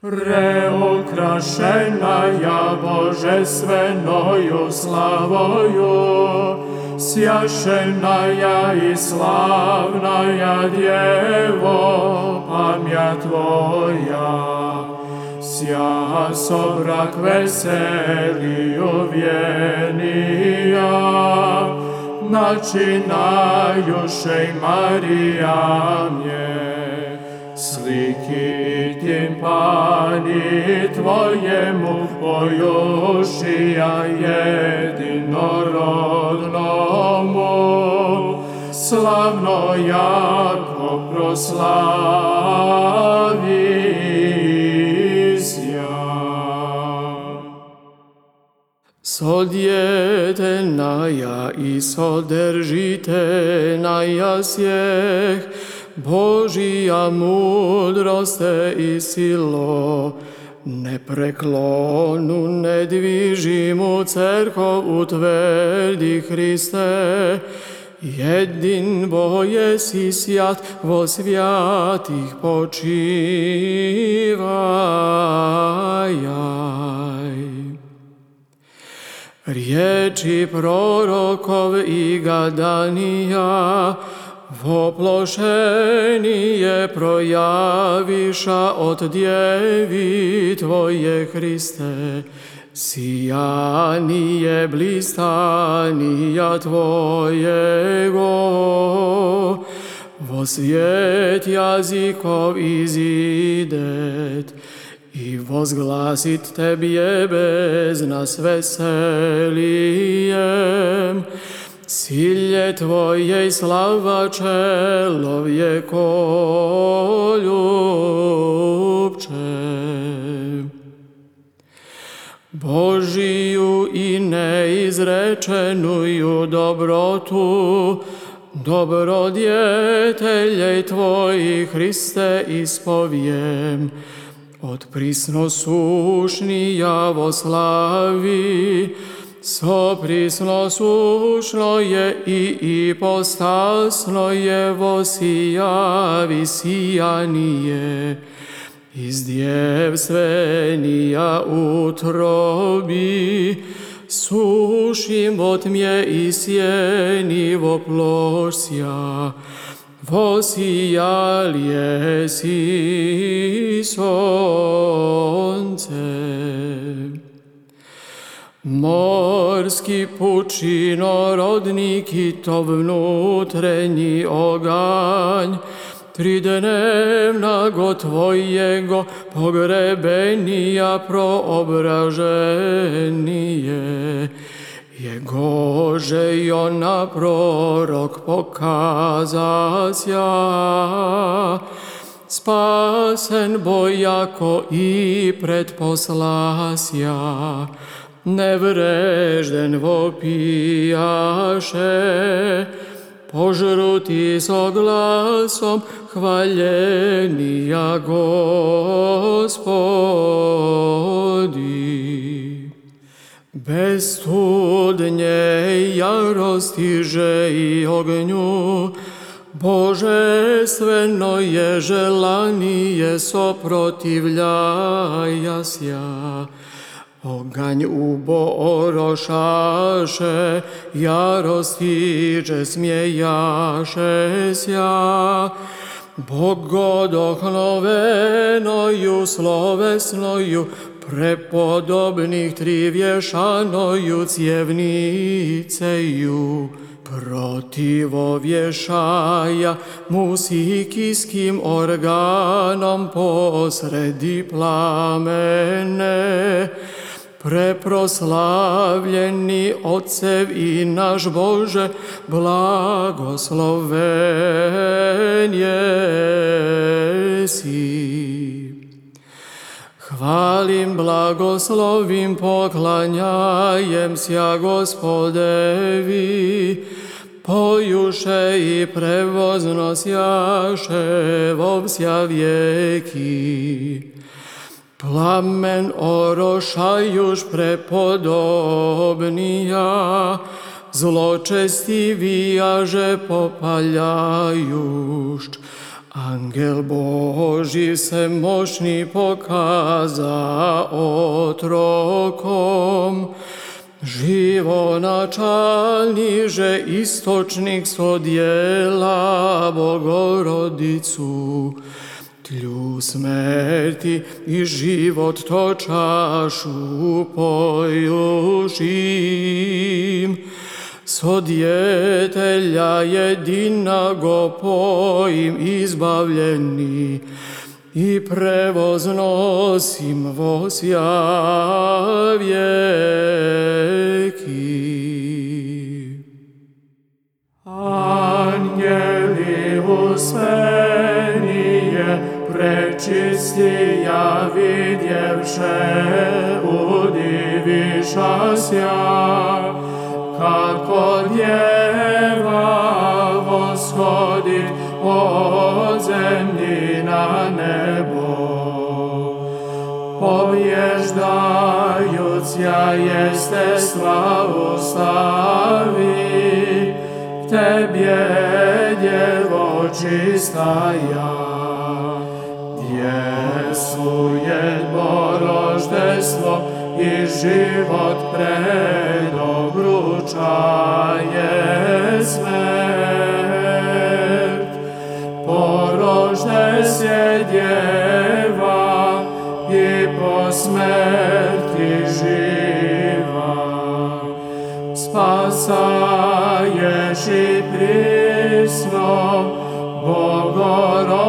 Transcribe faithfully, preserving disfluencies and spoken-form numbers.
Preokrašena ja božestvenою slavою, sjašena ja i slavna ja Djevo, pam'ja Tvoja. Sja sobrak veseliju vjenija, načinajuše i Marija mje. Sliki timpani Tvojemu pojušija jedinorodnomu, slavno jako proslavizja. Sodjetena ja i sodržitena ja sjeh, Božija mudroste i silo, nepreklonu, nedvižimu cerkov utvrdi Hriste, jedin boje si sjat vo svjatih počivajaj. Riječi prorokov i gadanija, voplošenije projaviša od djevi Tvoje Hriste, sijanije blistanija Tvojego, vo svijet jazikov izidet i vozglasit Tebje bez nas veselijem. Silje Tvoje slava čelovjeko ljubče. Božiju i neizrečenuju dobrotu, dobrodjetelje Tvoji Hriste ispovijem. Od prisno sušnija vo slavi, so prisno sušno je i ipostasno je vo sijavi sijanije. Iz djevstvenija utrobi, sušim vo tmje i sjeni vo plošća, vo sijalje si sonce. Morski pučinorodnik i to vnutrenji oganj, tridnevna go Tvojego pogrebenija proobraženije. Jegože i ona prorok pokazasja, spasen bojako i pretposlasja. Nevrežden vopijaše, požruti so glasom hvaljenija Gospodi. Bez studnje jarostiže i ognju, božestveno je želanije soprotivljajasja. Oganj ubo orošaše, jarostiže smijejaše sja. Bogodohnovenoju, slovesnoju, prepodobnih trivješanoju cjevniceju. Protivovješaja musikijskim organom posredi plamene. Preproslavljeni Ocev i naš Bože, blagosloven jesi. Hvalim, blagoslovim, poklanjajem sja Gospodevi, pojuše i prevozno sjaše vovsja vjeki. Plamen orošajuš prepodobnija, zločesti vijaže popaljajušć, Angel Božji se moćni pokaza otrokom, živonačalniže istočnik sodjela Bogorodicu, tlju smrti i život to čašu pojušim, sodjetelja jedinago pojim izbavljeni i prevoz nosim vosja vjeki. Anjeli uspenije prečistija vidjevše udivišasja, kako djeva voshodit od zemlji na nebo. Pobježdajuc ja jestestva ustavi, k tebje djevo čistaja. Djesuje boroždestvo i život predobručaje smrt. Porožde se djeva i po smrti živa. Spasaješ i prisno Bogorodice